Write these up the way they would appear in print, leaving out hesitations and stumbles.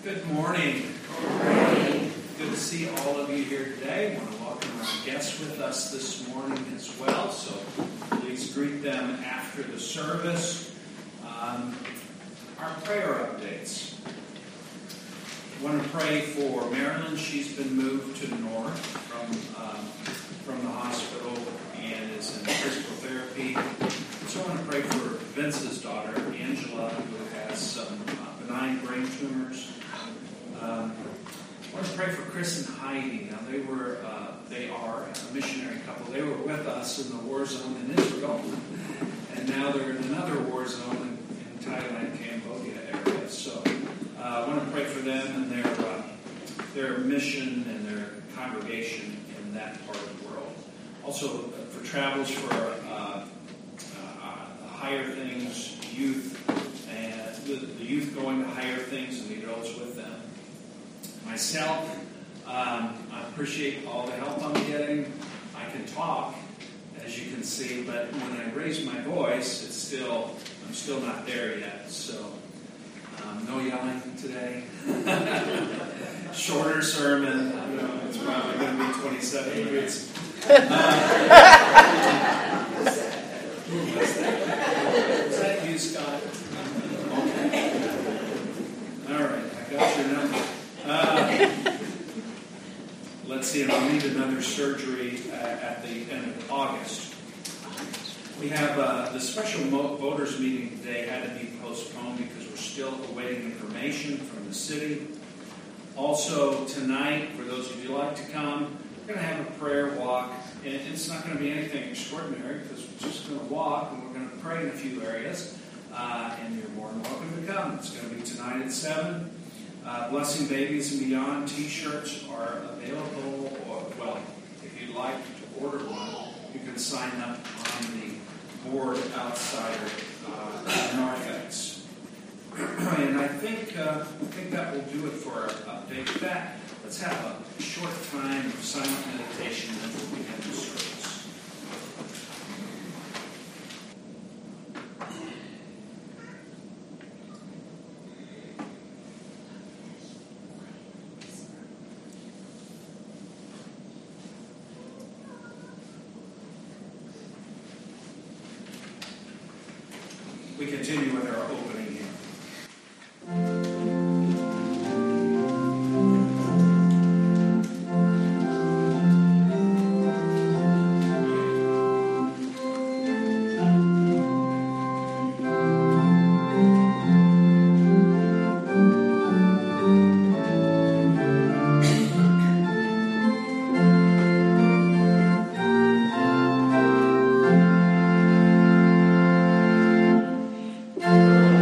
Good morning. Good to see all of you here today. I want to welcome our guests with us this morning as well, so please greet them after the service. Our prayer updates. I want to pray for Marilyn. She's been moved to North from the hospital and is in physical therapy. So I want to pray for Vince's daughter, Angela, who has some benign brain tumors. I want to pray for Chris and Heidi. Now they are a missionary couple. They were with us in the war zone in Israel, and now they're in another war zone in Thailand, Cambodia area. So I want to pray for them and their mission and their congregation in that part of the world. Also for travels for Higher Things youth, and the youth going to Higher Things and the adults with them. Myself, I appreciate all the help I'm getting. I can talk, as you can see, but when I raise my voice, I'm still not there yet. So, no yelling today. Shorter sermon. It's probably going to be 27 minutes. Who was that? Was that you, Scott? Okay. All right, I got your number. Let's see, and I'll need another surgery at the end of August. We have the special voters meeting today had to be postponed because we're still awaiting information from the city. Also, tonight, for those of you who like to come, we're going to have a prayer walk. And it's not going to be anything extraordinary because we're just going to walk and we're going to pray in a few areas. And you're more than welcome to come. It's going to be tonight at 7. Blessing Babies and Beyond t-shirts are available. If you'd like to order one, you can sign up on the board outside Narthex. And I think that will do it for our update. With that, let's have a short time of silent meditation and then we'll begin the service. We continue with our opening hymn. Oh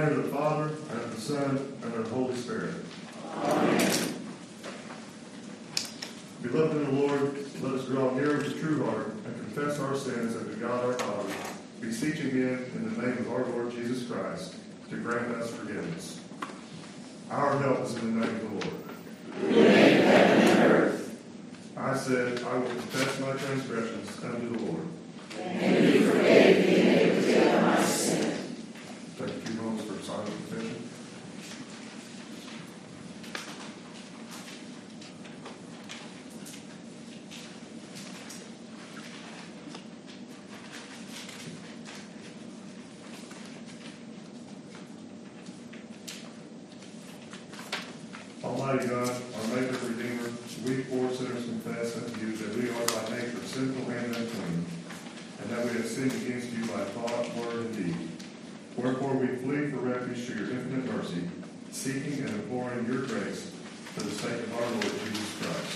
name of the Father, and of the Son, and of the Holy Spirit. Amen. Beloved in the Lord, let us draw near with a true heart and confess our sins unto God our Father, beseeching Him in the name of our Lord Jesus Christ to grant us forgiveness. Our help is in the name of the Lord. Who made heaven and earth. I said, I will confess my transgressions unto the Lord. And He forgave the iniquity of my sin. Take a few moments for silent confession. Almighty God, our Maker and Redeemer, we poor sinners confess unto you that we are by nature sinful and unclean, and that we have sinned against you by thought, word, and deed. Wherefore we flee for refuge to your infinite mercy, seeking and imploring your grace for the sake of our Lord Jesus Christ.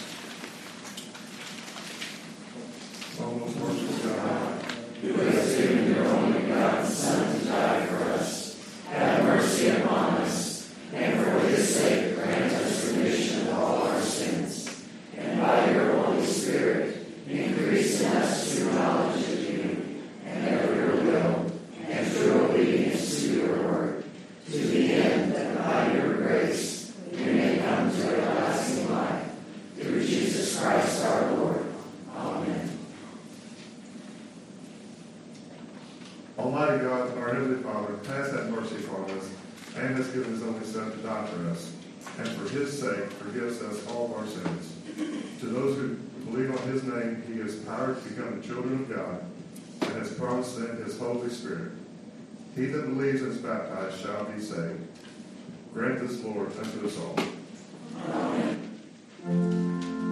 O most merciful God, who has given your only begotten Son to die for us, have mercy upon us, and for his sake grant us remission of all our sins, and by your Holy Spirit increase in us true knowledge of you, and of your will, and true obedience to your word, to the end that by your grace we may come to everlasting life, through Jesus Christ our Lord. Amen. Almighty God, our Heavenly Father, has had mercy upon us, and has given his only Son to die for us, and for his sake forgives us all of our sins. To those who believe on his name, he has power to become the children of God, and has promised them his Holy Spirit. He that believes and is baptized shall be saved. Grant this, Lord, unto us all. Amen.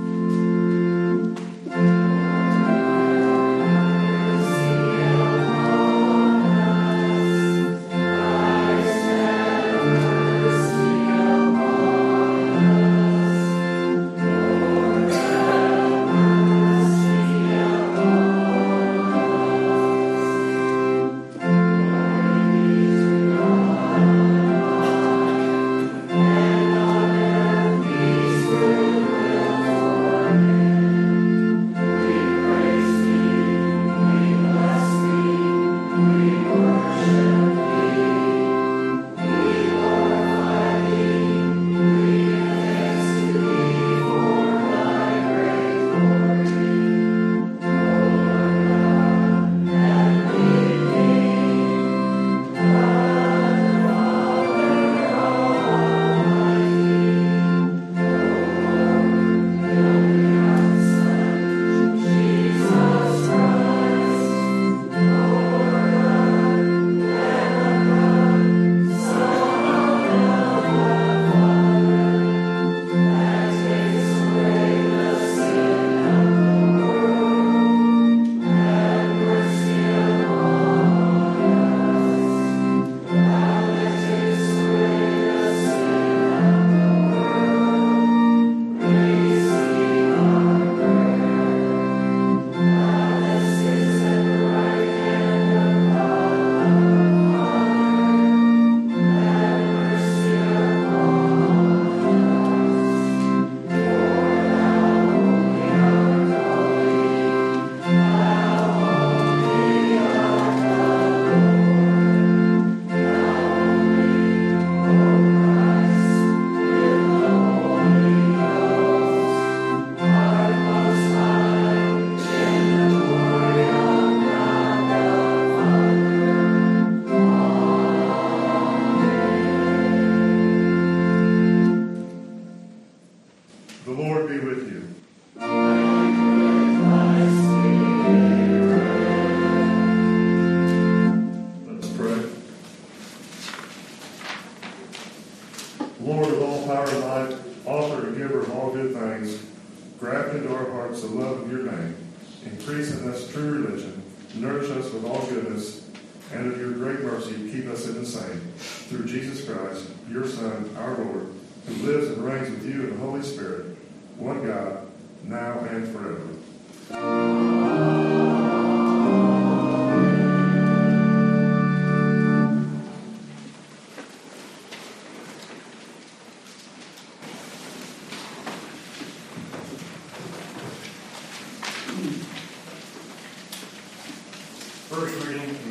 Lord of all power and might, author and giver of all good things, graft into our hearts the love of your name. Increase in us true religion, nourish us with all goodness, and of your great mercy keep us in the same. Through Jesus Christ, your Son, our Lord, who lives and reigns with you in the Holy Spirit, one God, now and forever.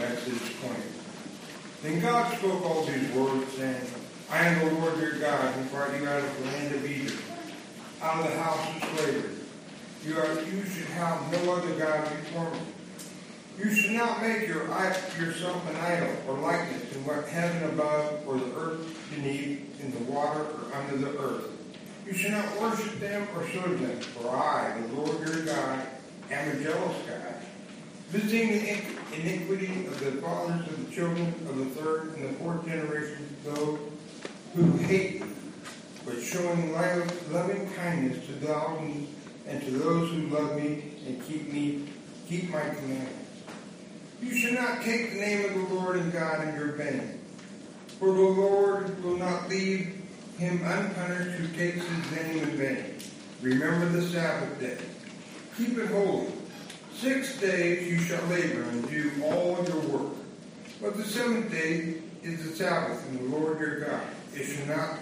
Exodus 20. Then God spoke all these words, saying, I am the Lord your God, who brought you out of the land of Egypt, out of the house of slavery. You should have no other God before me. You should not make yourself an idol or likeness in what heaven above or the earth beneath, in the water or under the earth. You should not worship them or serve them, for I, the Lord your God, am a jealous God, visiting the iniquity of the fathers of the children of the third and the fourth generation of those who hate me, but showing loving kindness to thousands and to those who love me and keep my commandments. You should not take the name of the Lord and God in your vain, for the Lord will not leave him unpunished who takes his name in vain. Remember the Sabbath day. Keep it holy. 6 days you shall labor and do all your work. But the seventh day is the Sabbath in the Lord your God. You should not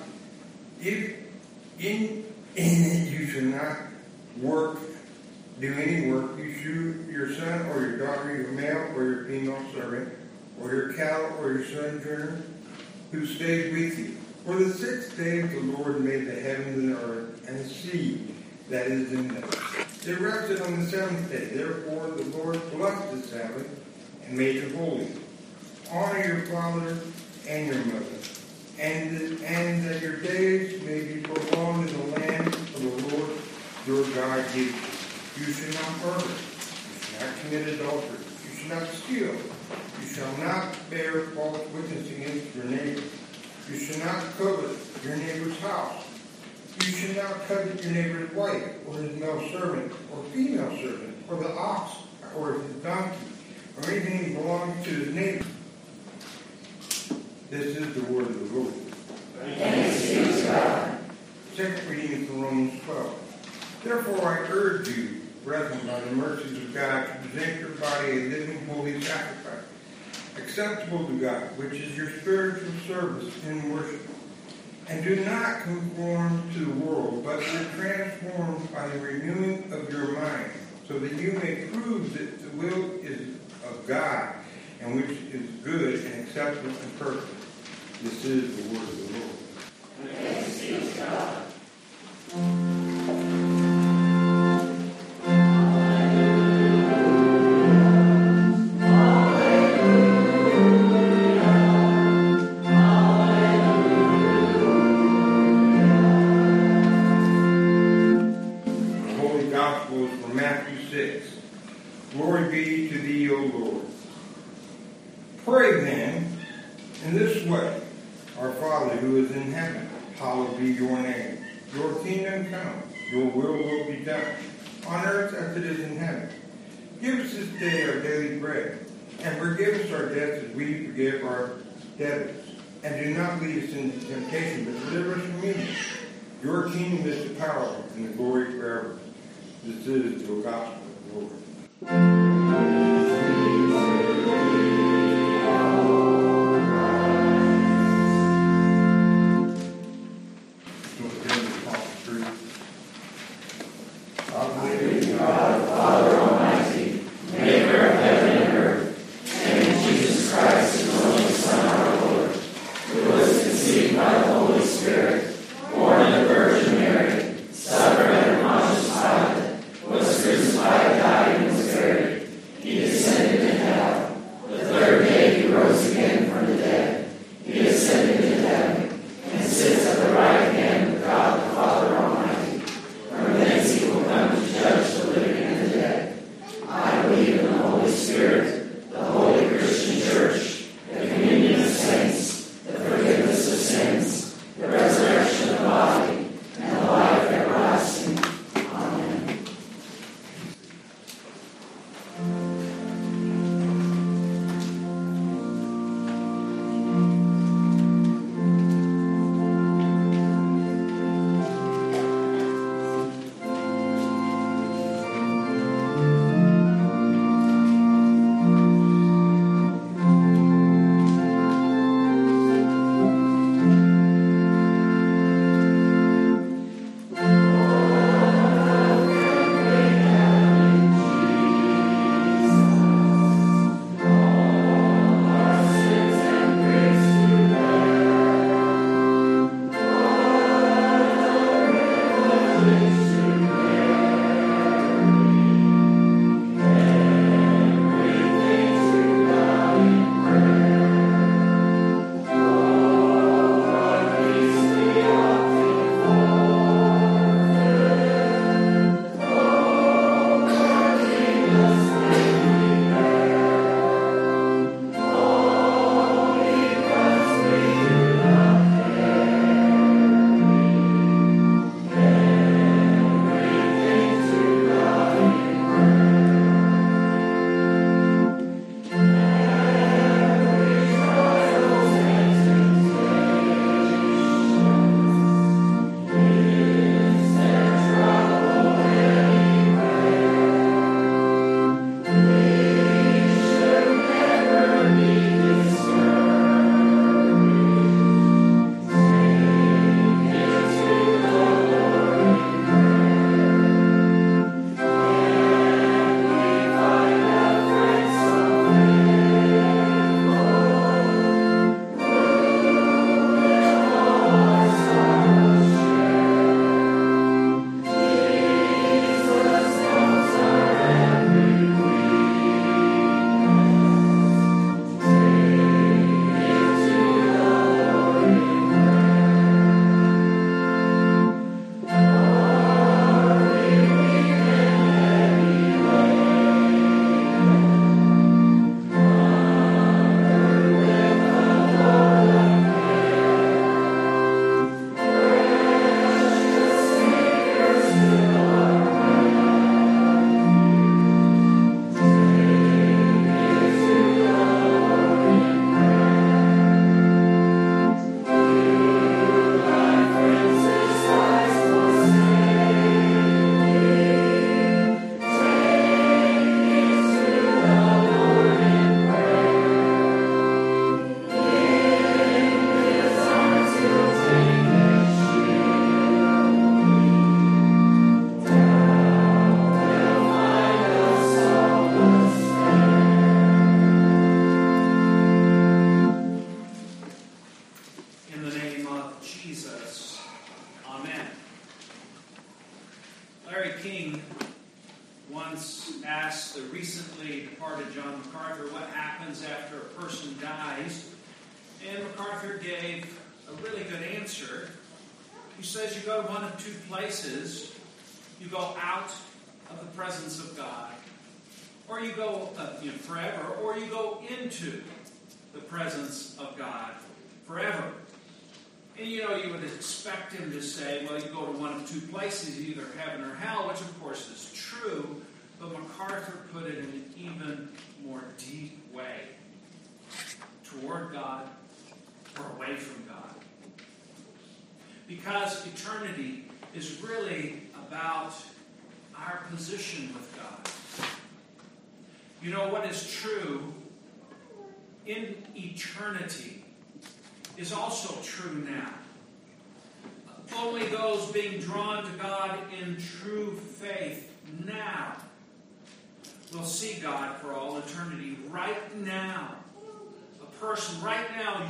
do any work. Your son or your daughter, your male or your female servant, or your cattle or your sojourner who stays with you. For the 6 days the Lord made the heavens and the earth and the sea that is in them. They rested on the seventh day. Therefore the Lord blessed the Sabbath and made it holy. Honor your father and your mother, and that your days may be prolonged in the land of the Lord your God gives you. You should not murder. You should not commit adultery. You should not steal. You shall not bear false witness against your neighbor. You should not covet your neighbor's house. You should not covet your neighbor's wife, or his male servant, or female servant, or the ox, or his donkey, or anything that belongs to his neighbor. This is the word of the Lord. Thanks be to God. Second reading is from Romans 12. Therefore I urge you, brethren, by the mercies of God, to present your body a living, holy sacrifice, acceptable to God, which is your spiritual service in worship. And do not conform to the world, but be transformed by the renewing of your mind, so that you may prove that the will is of God, and which is good and acceptable and perfect. This is the word of the Lord. Thanks be to God. Glory be to thee, O Lord. Pray then in this way. Our Father who is in heaven, hallowed be your name. Your kingdom come, your will be done, on earth as it is in heaven. Give us this day our daily bread, and forgive us our debts as we forgive our debtors. And do not lead us into temptation, but deliver us from evil. Your kingdom is the power and the glory forever. This is the gospel of the Lord. Was crucified, died, and was buried. He descended into hell. The Larry King once asked the recently departed John MacArthur what happens after a person dies. And MacArthur gave a really good answer. He says you go to one of two places. You go out of the presence of God, or you go forever, or you go into the presence of God forever. And you would expect him to say, well, you go to one of two places, either heaven or hell, which of course is true, but MacArthur put it in an even more deep way. Toward God or away from God. Because eternity is really about our position with God. What is true in eternity is also true now. Only those being drawn to God in true faith now will see God for all eternity. Right now, a person, right now,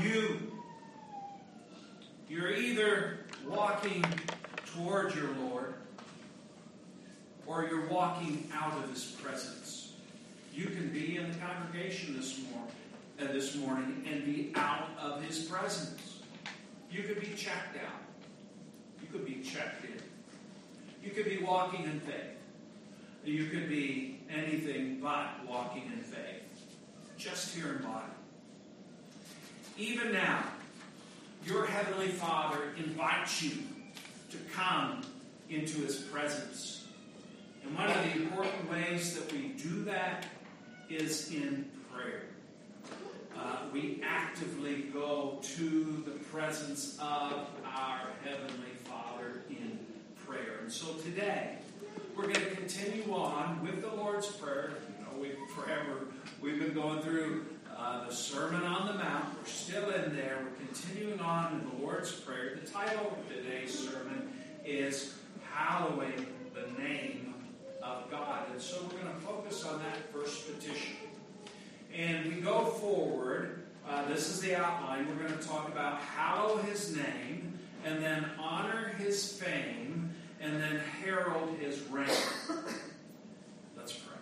you're either walking toward your Lord or you're walking out of His presence. You can be in the congregation this morning and be out of His presence. You could be checked out. You could be checked in. You could be walking in faith. You could be anything but walking in faith. Just here in body. Even now, your Heavenly Father invites you to come into His presence. And one of the important ways that we do that is in prayer. We actively go to the presence of our Heavenly Father in prayer. And so today, we're going to continue on with the Lord's Prayer. We've been going through the Sermon on the Mount. We're still in there. We're continuing on in the Lord's Prayer. The title of today's sermon is Hallowing the Name of God. And so we're going to focus on that first petition. And we go forward. This is the outline. We're going to talk about hallow His name, and then honor His fame, and then herald His reign. Let's pray.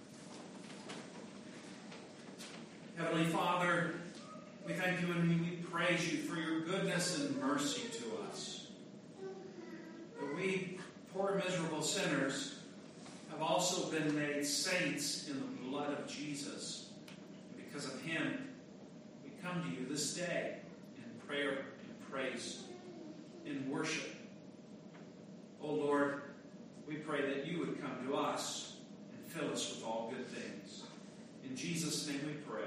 Heavenly Father, we thank You and we praise You for Your goodness and mercy to us. That we, poor miserable sinners, have also been made saints in the blood of Jesus. And because of Him, we come to You this day in prayer, in praise, in worship. Oh Lord, we pray that You would come to us and fill us with all good things. In Jesus' name we pray.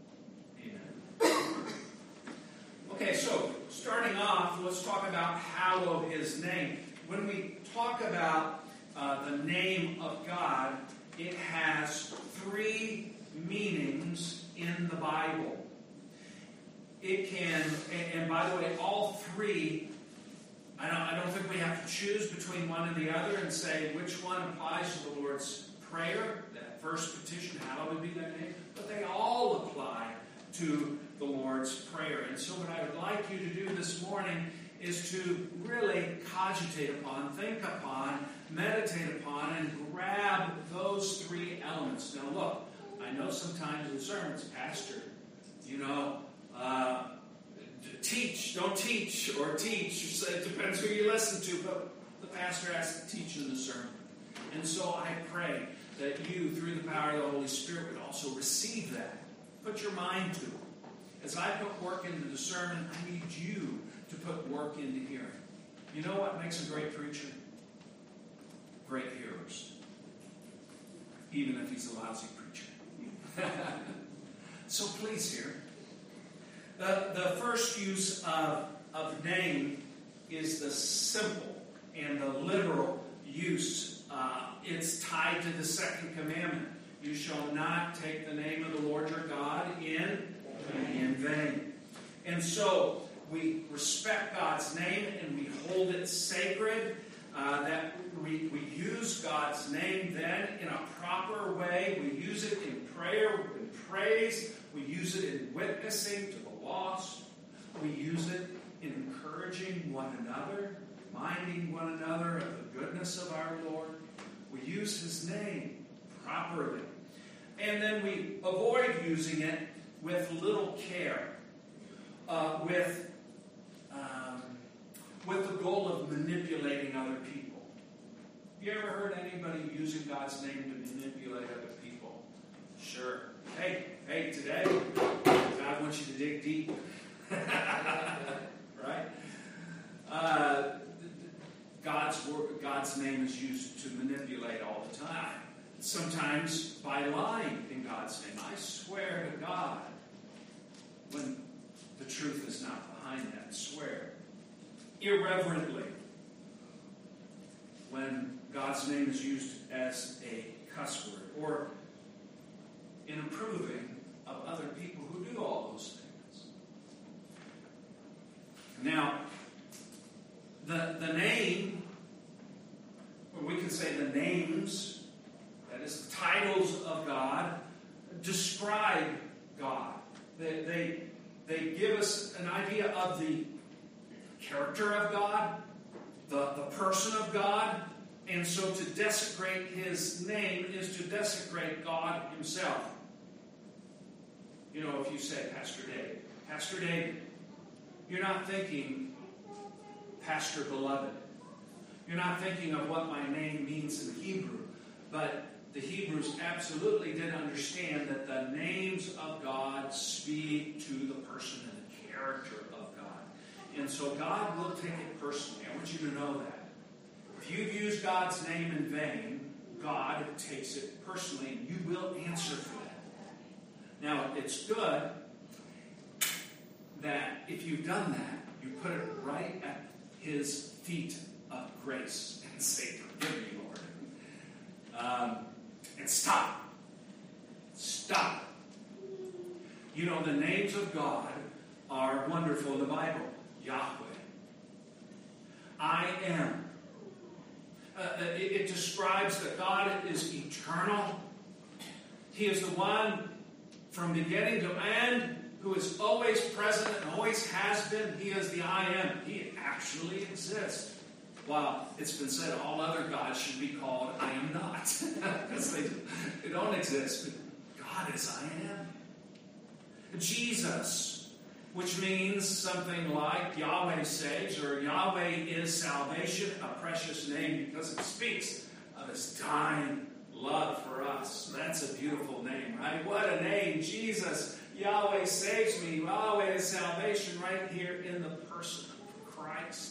Amen. Okay, so starting off, let's talk about hallow His name. When we talk about the name of God, it has three meanings in the Bible. It can, and by the way, all three, I don't think we have to choose between one and the other and say which one applies to the Lord's Prayer, that first petition, hallowed be Thy name, but they all apply to the Lord's Prayer. And so what I would like you to do this morning is to really cogitate upon, think upon, meditate upon, and grab those three elements. Now look, I know sometimes in sermons, Pastor, teach, don't teach, or teach. It depends who you listen to, but the pastor has to teach in the sermon. And so I pray that you, through the power of the Holy Spirit, would also receive that. Put your mind to it. As I put work into the sermon, I need you to put work into hearing. You know what makes a great preacher? Great hearers. Even if he's a lousy preacher. So please hear. The first use of name is the simple and the literal use. It's tied to the second commandment. You shall not take the name of the Lord your God in vain. And so we respect God's name and we hold it sacred. That we use God's name then in a proper way. We use it in prayer, in praise. We use it in witnessing to the lost. We use it in encouraging one another, reminding one another of the goodness of our Lord. use his name properly. And then we avoid using it with little care, with the goal of manipulating other people. Have you ever heard anybody using God's name to manipulate other people? Sure. Hey, today, God wants you to dig deep. Right? God's name is used to manipulate all the time. Sometimes by lying in God's name. I swear to God, when the truth is not behind that swear. Irreverently, when God's name is used as a cuss word, or in approving of other people who do all those things. Now, the name, or we can say the names, that is, the titles of God, describe God. They give us an idea of the character of God, the person of God, and so to desecrate his name is to desecrate God himself. You know, if you say Pastor David, you're not thinking Pastor Beloved. You're not thinking of what my name means in Hebrew, but the Hebrews absolutely did understand that the names of God speak to the person and the character of God. And so God will take it personally. I want you to know that. If you've used God's name in vain, God takes it personally, and you will answer for that. Now, it's good that if you've done that, you put it right at his feet of grace and say, "Forgive me, Lord." And stop. Stop. You know, the names of God are wonderful in the Bible. Yahweh. I am. It describes that God is eternal. He is the one from beginning to end who is always present and always has been. He is the I am. He actually exists. While it's been said all other gods should be called I am not. Because they don't exist. But God is I am. Jesus, which means something like Yahweh saves, or Yahweh is salvation, a precious name because it speaks of his dying love for us. That's a beautiful name, right? What a name. Jesus, Yahweh saves me. Yahweh is salvation right here in the person of Christ.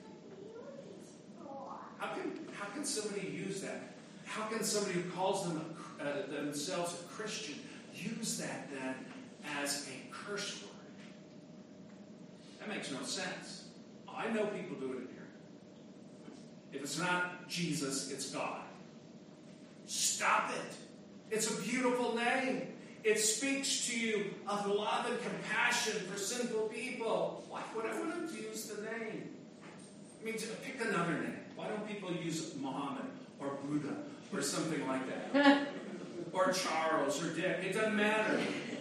How can somebody use that? How can somebody who calls themselves a Christian use that then as a curse word? That makes no sense. I know people do it in here. If it's not Jesus, it's God. Stop it. It's a beautiful name. It speaks to you of love and compassion for sinful people. Why would I want to use the name? I mean, pick another name. Why don't people use Muhammad or Buddha or something like that? Or Charles or Dick. It doesn't matter.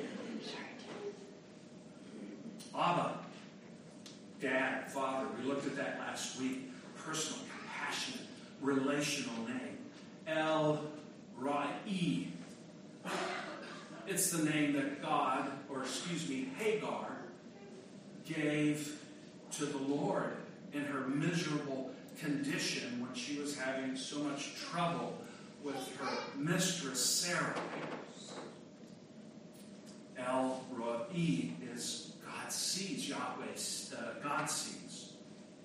Abba, Dad, Father. We looked at that last week. Personal, compassionate, relational name. El-Ra'i. It's the name that Hagar gave to the Lord in her miserable condition when she was having so much trouble with her mistress Sarah. El-Ra'i is God sees, God sees.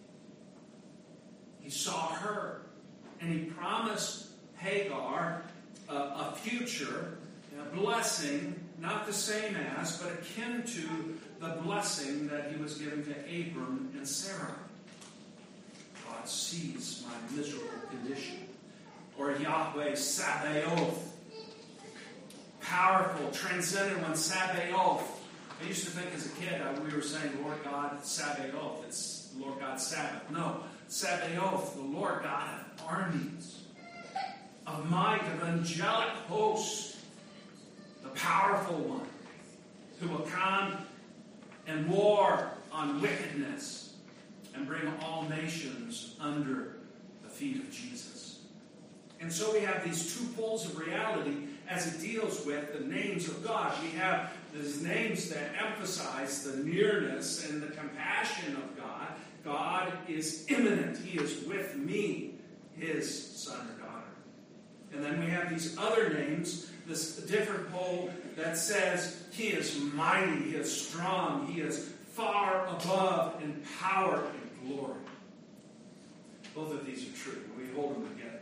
He saw her, and he promised Hagar a future, a blessing, not the same as, but akin to the blessing that he was giving to Abram and Sarah. God sees my miserable condition. Or Yahweh Sabaoth. Powerful, transcendent one, Sabaoth. I used to think as a kid, we were saying Lord God Sabaoth. It's Lord God Sabbath. No, Sabaoth, the Lord God of armies, of might, of angelic hosts, the powerful one, who will come and war on wickedness and bring all nations under the feet of Jesus. And so we have these two poles of reality as it deals with the names of God. We have these names that emphasize the nearness and the compassion of God. God is immanent. He is with me, his son or daughter. And then we have these other names, this different pole that says he is mighty, he is strong, he is far above in power and glory. Both of these are true. We hold them together.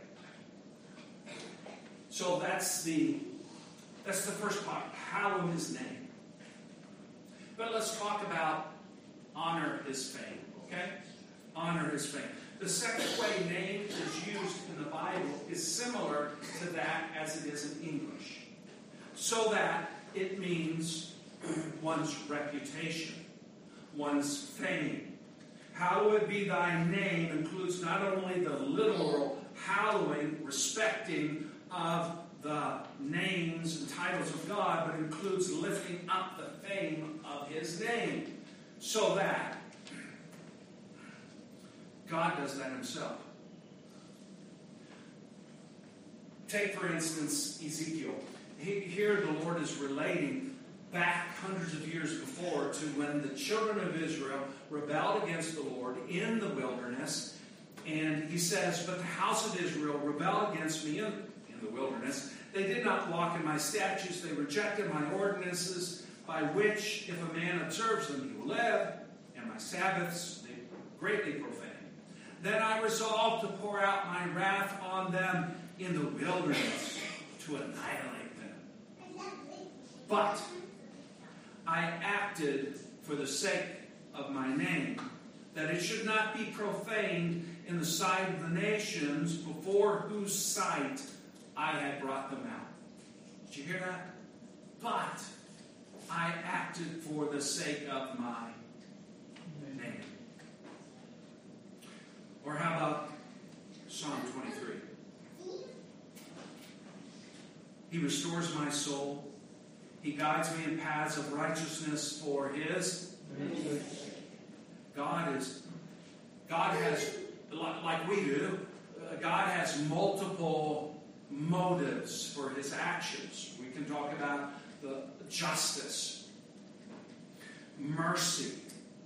So that's the first part. Hallow his name. But let's talk about honor his fame. Okay? Honor his fame. The second way name is used in the Bible is similar to that as it is in English. So that it means one's reputation, one's fame. Hallowed be thy name includes not only the literal hallowing, respecting of the names and titles of God, but includes lifting up the fame of his name. So that God does that himself. Take, for instance, Ezekiel. Here the Lord is relating back hundreds of years before to when the children of Israel rebelled against the Lord in the wilderness. And he says, but the house of Israel rebelled against me in the wilderness. They did not walk in my statutes. They rejected my ordinances, by which, if a man observes them, he will live. And my Sabbaths they greatly profane. Then I resolved to pour out my wrath on them in the wilderness to annihilate them. But I acted for the sake of my name, that it should not be profaned in the sight of the nations, before whose sight I had brought them out. Did you hear that? But I acted for the sake of my name. Or how about Psalm 23? He restores my soul. He guides me in paths of righteousness for his name. God has, like we do, God has multiple motives for his actions. We can talk about the justice, mercy,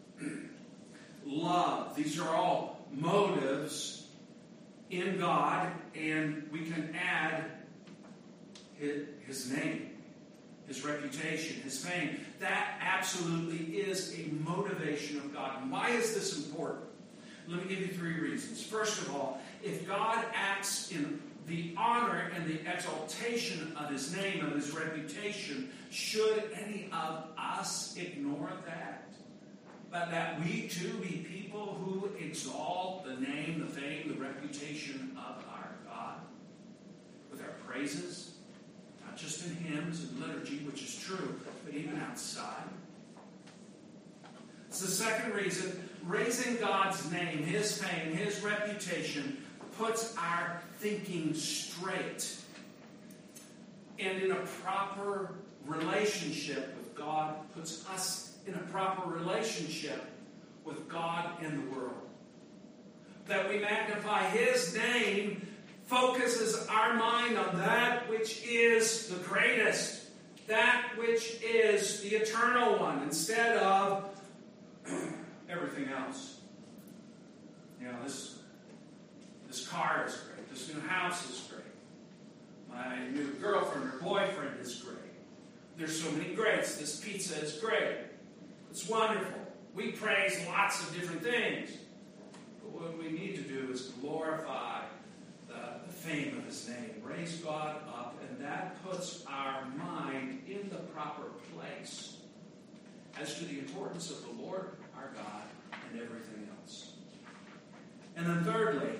love. These are all motives in God, and we can add his name, his reputation, his fame. That absolutely is a motivation of God. And why is this important? Let me give you 3 reasons. First of all, if God acts in the honor and the exaltation of his name, of his reputation, should any of us ignore that? But that we too be people who exalt the name, the fame, the reputation of our God with our praises, not just in hymns and liturgy, which is true, but even outside. It's the second reason. Raising God's name, his fame, his reputation puts our thinking straight and in a proper relationship with God, puts us in a proper relationship with God and the world. That we magnify his name focuses our mind on that which is the greatest, that which is the eternal one, instead of everything else. You know, this car is great. This new house is great. My new girlfriend or boyfriend is great. There's so many greats. This pizza is great. It's wonderful. We praise lots of different things. But what we need to do is glorify the fame of his name. Raise God up, and that puts our mind in the proper place as to the importance of the Lord our God and everything else. And then thirdly,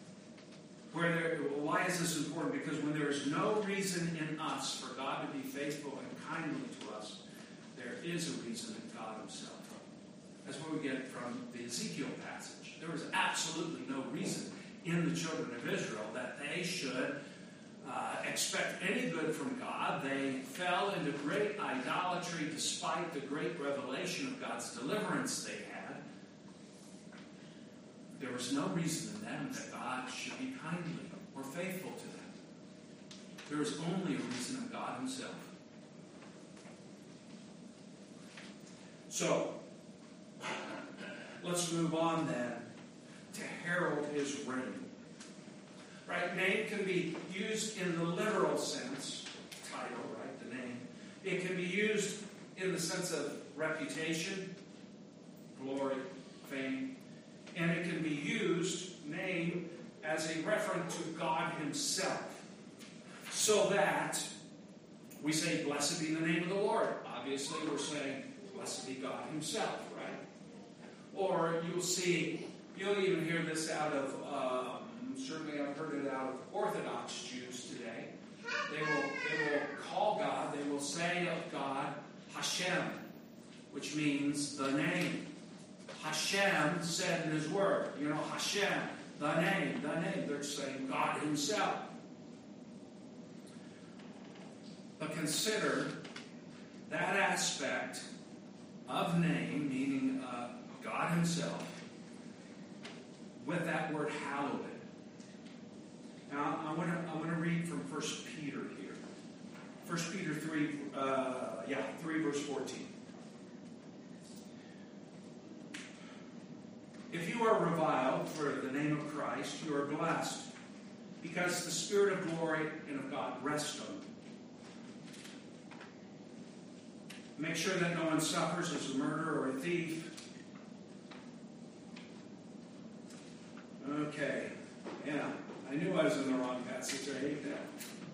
why is this important? Because when there is no reason in us for God to be faithful and kindly to us, there is a reason in God himself. That's what we get from the Ezekiel passage. There was absolutely no reason in the children of Israel that they should expect any good from God. They fell into great idolatry despite the great revelation of God's deliverance they had. There was no reason in them that God should be kindly or faithful to them. There is only a reason of God himself. So, let's move on then to herald his reign. Right? Name can be used in the literal sense, title, right? The name. It can be used in the sense of reputation, glory, fame. And it can be used, name, as a reference to God himself. So that we say, blessed be the name of the Lord. Obviously, we're saying, blessed be God himself, right? Or you'll even hear this out of, certainly I've heard it out of Orthodox Jews today. They will call God, they will say of God, Hashem, which means the name. Hashem said in his word, Hashem, the name. They're saying God himself. But consider that aspect of name, meaning God himself, with that word hallowed. Now, I want to read from 1 Peter here. 1 Peter 3 verse 14. If you are reviled for the name of Christ, you are blessed, because the Spirit of glory and of God rests on you. Make sure that no one suffers as a murderer or a thief. Okay. Yeah, I knew I was in the wrong passage. I hate that.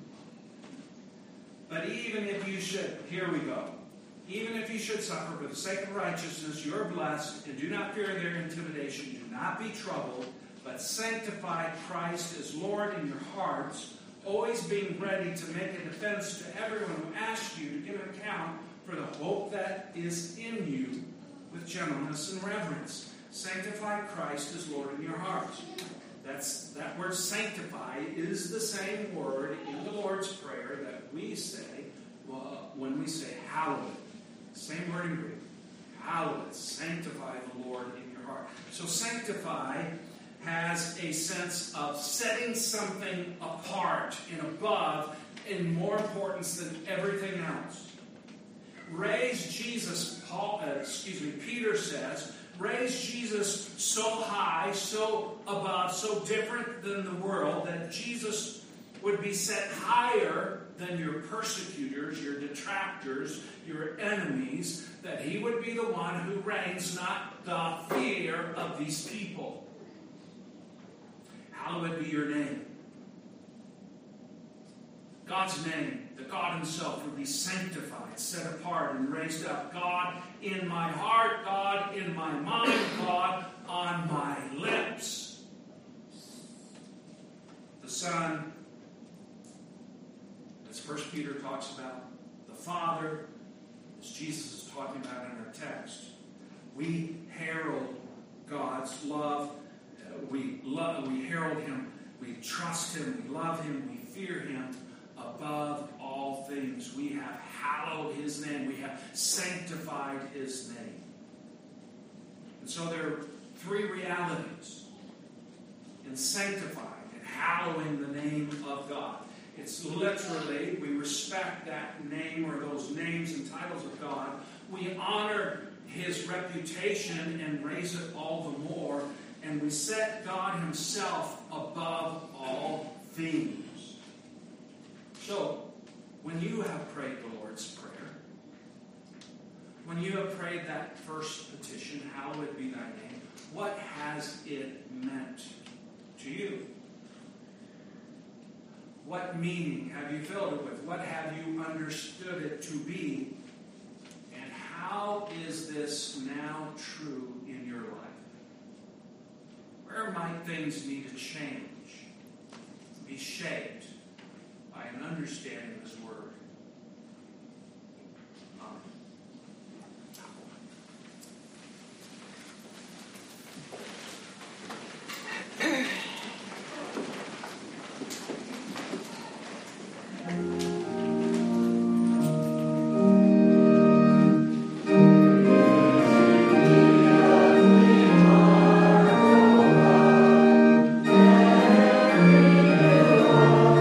But even if you should, here we go. Even if you should suffer for the sake of righteousness, you are blessed, and do not fear their intimidation. Do not be troubled, but sanctify Christ as Lord in your hearts, always being ready to make a defense to everyone who asks you to give an account for the hope that is in you with gentleness and reverence. Sanctify Christ as Lord in your hearts. That word sanctify is the same word in the Lord's Prayer that we say when we say hallowed. Same word in Greek. Hallowed. Sanctify the Lord in your heart. So sanctify has a sense of setting something apart and above in more importance than everything else. Raise Jesus, Peter says, raise Jesus so high, so above, so different than the world that Jesus would be set higher than your persecutors, your detractors, your enemies, that he would be the one who reigns, not the fear of these people. Hallowed be your name. God's name, the God himself, would be sanctified, set apart, and raised up. God in my heart, God in my mind, God on my lips. The Son, as 1 Peter talks about, the Father, as Jesus is talking about in our text. We herald God's love. We herald him. We trust him. We love him. We fear him above all things. We have hallowed his name. We have sanctified his name. And so there are three realities in sanctifying and hallowing the name of God. It's literally, we respect that name or those names and titles of God. We honor his reputation and raise it all the more. And we set God himself above all things. So, when you have prayed the Lord's Prayer, when you have prayed that first petition, hallowed be thy name, what has it meant to you? What meaning have you filled it with? What have you understood it to be? And how is this now true in your life? Where might things need to change, be shaped by an understanding of his word? Amen.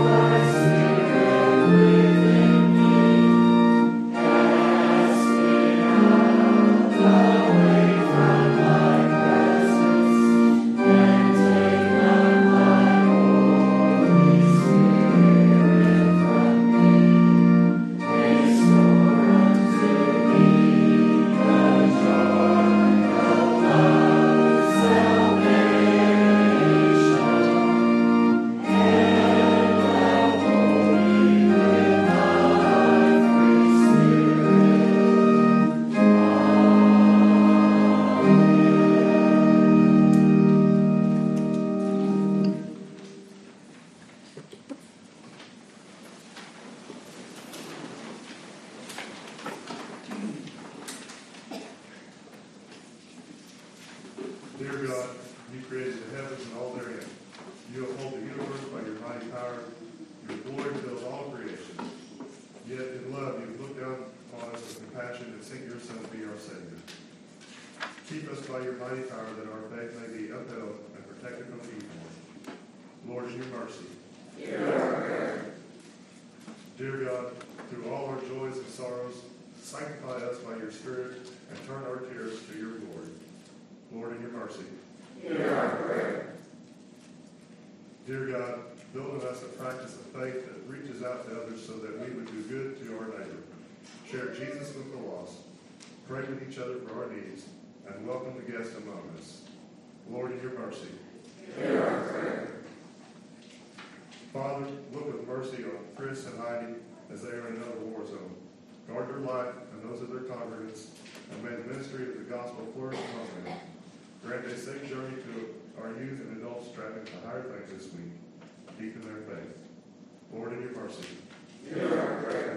mighty power that our faith may be upheld and protected from evil. Lord, in your mercy. Hear our prayer. Dear God, through all our joys and sorrows, sanctify us by your Spirit and turn our tears to your glory. Lord, in your mercy. Hear our prayer. Dear God, build in us a practice of faith that reaches out to others so that we would do good to our neighbor, share Jesus with the lost, pray with each other for our needs, and welcome the guest among us. Lord, in your mercy. Hear our prayer. Father, look with mercy on Chris and Heidi as they are in another war zone. Guard their life and those of their congregants, and may the ministry of the gospel flourish among them. Grant a safe journey to our youth and adults striving to higher things this week. Deepen their faith. Lord, in your mercy. Hear our prayer.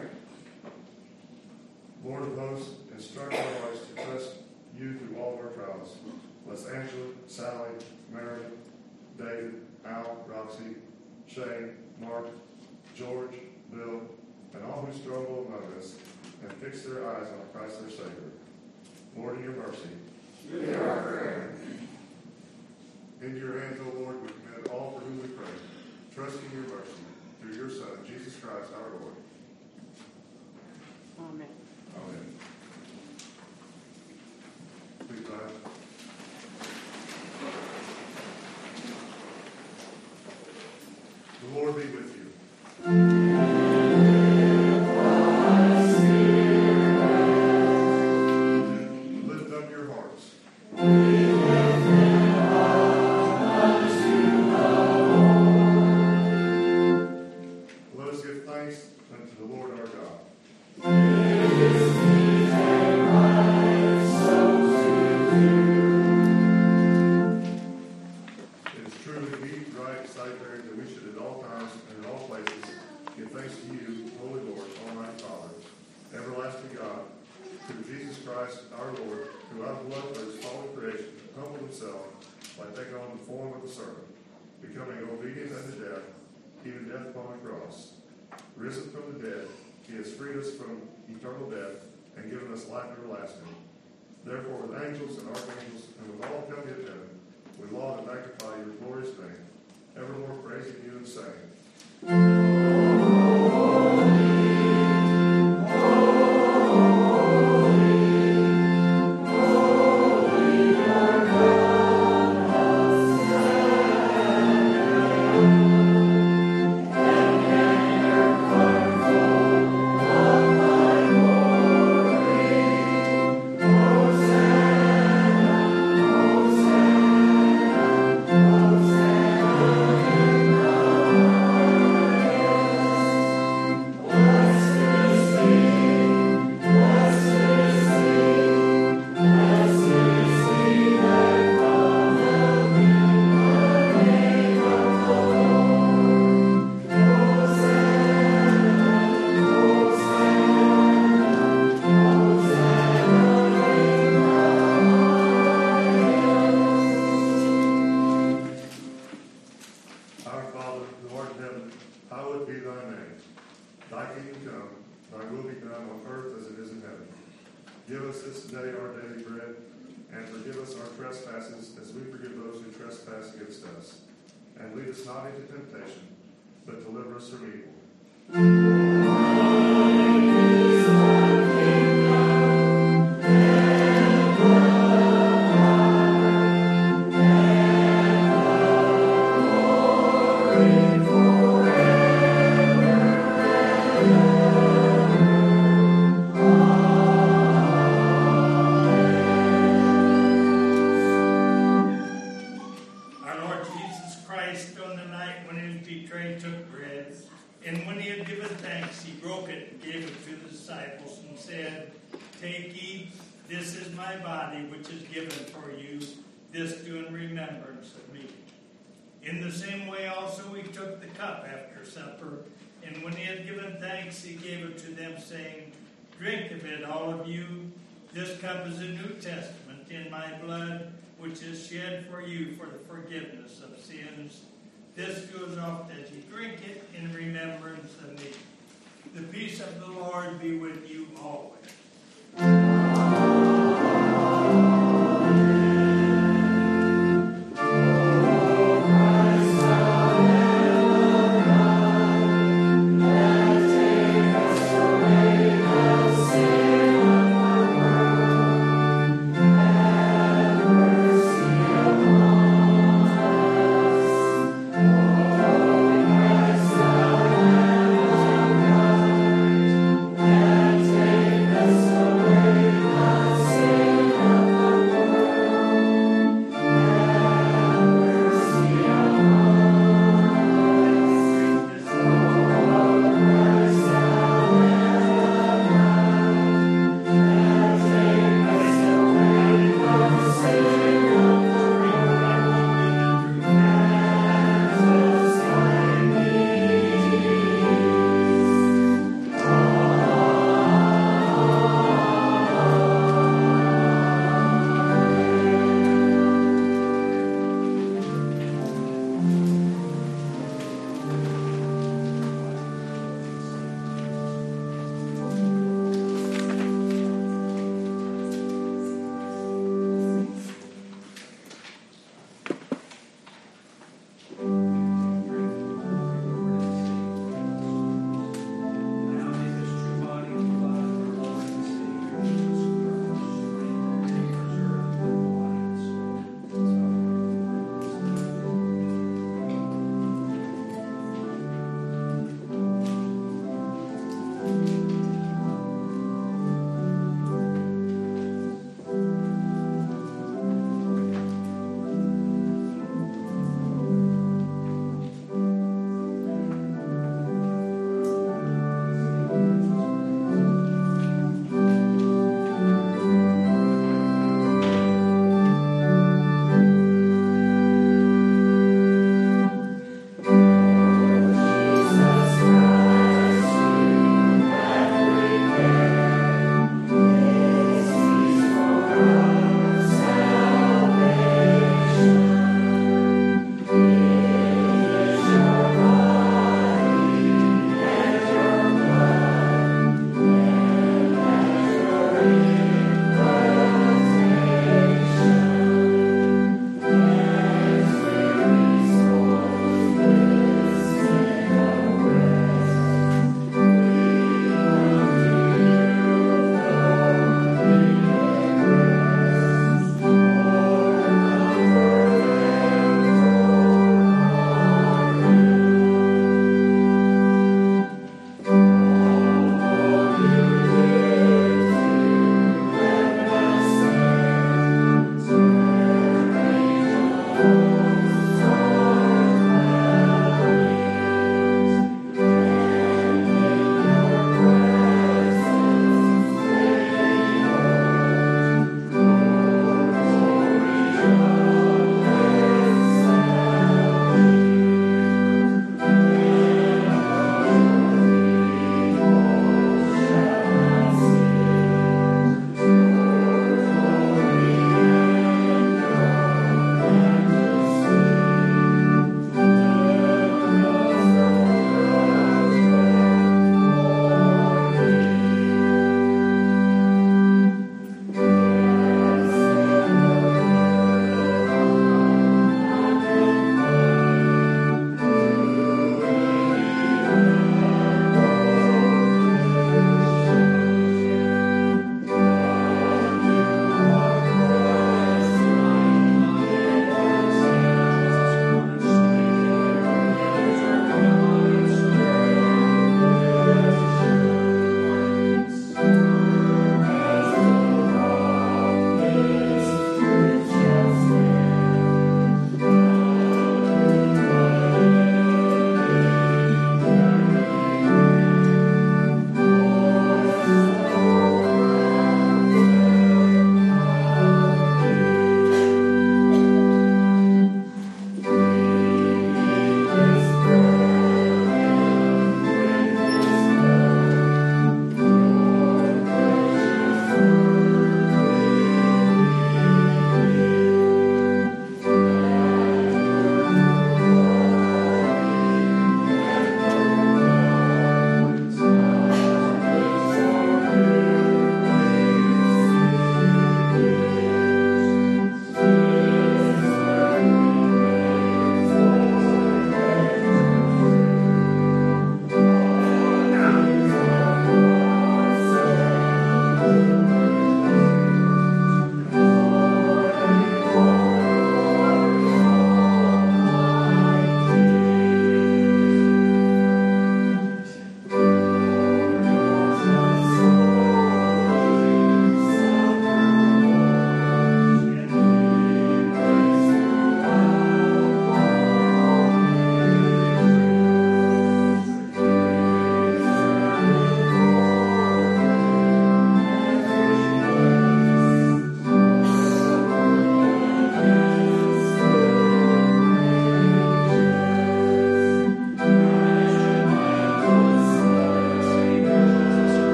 Lord of hosts, instruct our hearts to trust you through all of our trials. Bless Angela, Sally, Mary, David, Al, Roxy, Shane, Mark, George, Bill, and all who struggle among us, and fix their eyes on Christ their Savior. Lord, in your mercy. Hear our prayer. Into your hands, O Lord, we commit all for whom we pray, trusting your mercy through your Son, Jesus Christ our Lord. Amen. Amen. Please rise. The Lord be with you. Lift up your hearts. Let us give thanks unto the Lord our God. It is true indeed, right, salutary, that we should at all times and in all places give thanks to you, Holy Lord, Almighty Father, everlasting God, through Jesus Christ our Lord, who out of love for his fallen creation humbled himself by taking on the form of a servant, becoming obedient unto death, even death upon the cross. Risen from the dead, he has freed us from eternal death and given us life everlasting. Therefore, with angels and archangels and with all the company of heaven, we laud and magnify your glorious name, evermore praising you and saying, Our Father, who art in heaven, hallowed be thy name. Thy kingdom come, thy will be done on earth as it is in heaven. Give us this day our daily bread, and forgive us our trespasses as we forgive those who trespass against us. And lead us not into temptation, but deliver us from evil. Our Lord Jesus Christ, on the night when he was betrayed, took bread, and when he had given thanks, he broke it and gave it to the disciples and said, "Take, eat, this is my body, which is given for you. This do in remembrance of me." In the same way also he took the cup after supper, and when he had given thanks, he gave it to them, saying, "Drink of it, all of you. This cup is a New Testament in my blood, which is shed for you for the forgiveness of sins. This do as often as you drink it in remembrance of me." The peace of the Lord be with you always.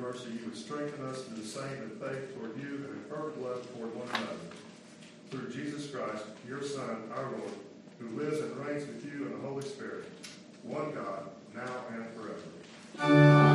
mercy, you would strengthen us in the same in faith toward you and in perfect love toward one another. Through Jesus Christ, your Son, our Lord, who lives and reigns with you in the Holy Spirit, one God, now and forever.